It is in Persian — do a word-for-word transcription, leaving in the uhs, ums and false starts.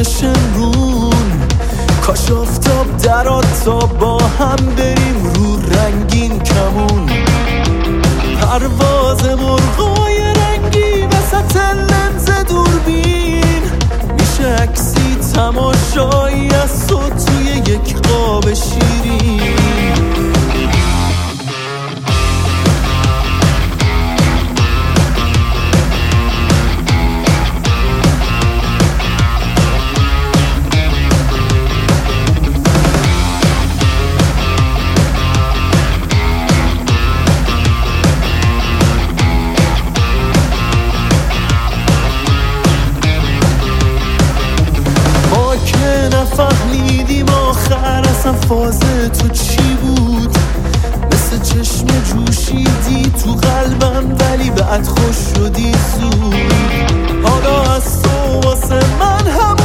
شمرون. کاش آفتاب درات تا با هم بریم رو رنگین کمون. پرواز مرغای رنگی وسط لنز دوربین، میشه عکسی تماشایی از تو توی یک قاب شیرین. نفهمیدیم آخر اصلا فاز تو چی بود. مثل چشم جوشیدی تو قلبم ولی بعد خوش شدی زود. حالا از تو واسه من هم